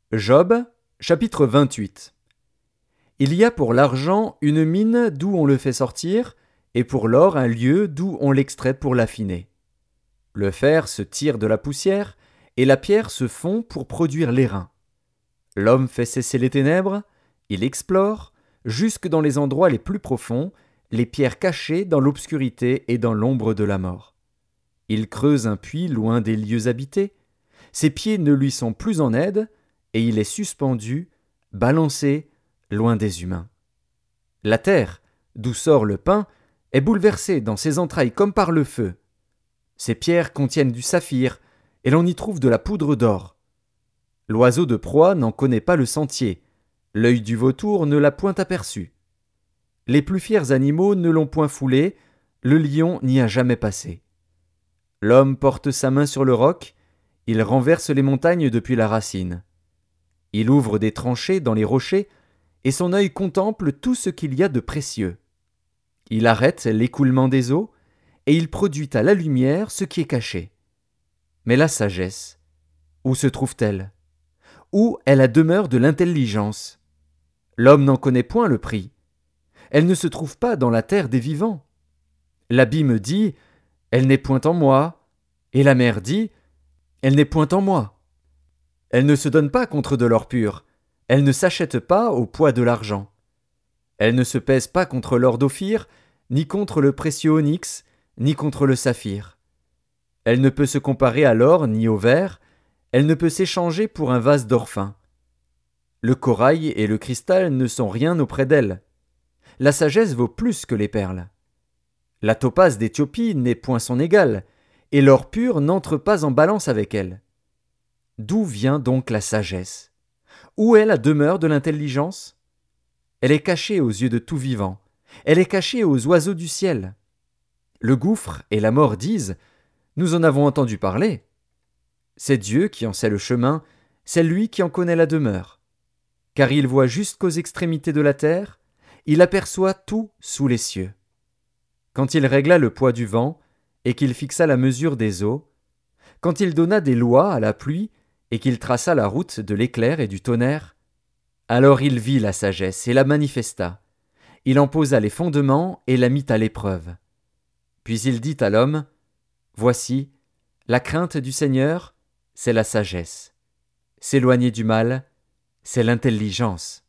Job, chapitre 28. Il y a pour l'argent une mine d'où on le fait sortir, et pour l'or un lieu d'où on l'extrait pour l'affiner. Le fer se tire de la poussière, et la pierre se fond pour produire l'airain. L'homme fait cesser les ténèbres, il explore, jusque dans les endroits les plus profonds, les pierres cachées dans l'obscurité et dans l'ombre de la mort. Il creuse un puits loin des lieux habités, ses pieds ne lui sont plus en aide, et il est suspendu, balancé, loin des humains. La terre, d'où sort le pain, est bouleversée dans ses entrailles comme par le feu. Ses pierres contiennent du saphir, et l'on y trouve de la poudre d'or. L'oiseau de proie n'en connaît pas le sentier, l'œil du vautour ne l'a point aperçu. Les plus fiers animaux ne l'ont point foulé, le lion n'y a jamais passé. L'homme porte sa main sur le roc, il renverse les montagnes depuis la racine. Il ouvre des tranchées dans les rochers, et son œil contemple tout ce qu'il y a de précieux. Il arrête l'écoulement des eaux, et il produit à la lumière ce qui est caché. Mais la sagesse, où se trouve-t-elle? Où est la demeure de l'intelligence? L'homme n'en connaît point le prix. Elle ne se trouve pas dans la terre des vivants. L'abîme dit, elle n'est point en moi, et la mer dit, elle n'est point en moi. Elle ne se donne pas contre de l'or pur, elle ne s'achète pas au poids de l'argent. Elle ne se pèse pas contre l'or d'Ophir, ni contre le précieux onyx, ni contre le saphir. Elle ne peut se comparer à l'or ni au verre, elle ne peut s'échanger pour un vase d'or fin. Le corail et le cristal ne sont rien auprès d'elle. La sagesse vaut plus que les perles. La topaze d'Éthiopie n'est point son égale, et l'or pur n'entre pas en balance avec elle. D'où vient donc la sagesse? Où est la demeure de l'intelligence? Elle est cachée aux yeux de tout vivant, elle est cachée aux oiseaux du ciel. Le gouffre et la mort disent, nous en avons entendu parler. C'est Dieu qui en sait le chemin, c'est lui qui en connaît la demeure. Car il voit jusqu'aux extrémités de la terre, il aperçoit tout sous les cieux. Quand il régla le poids du vent, et qu'il fixa la mesure des eaux, quand il donna des lois à la pluie, et qu'il traça la route de l'éclair et du tonnerre, alors il vit la sagesse et la manifesta. Il en posa les fondements et la mit à l'épreuve. Puis il dit à l'homme, voici, la crainte du Seigneur, c'est la sagesse. S'éloigner du mal, c'est l'intelligence.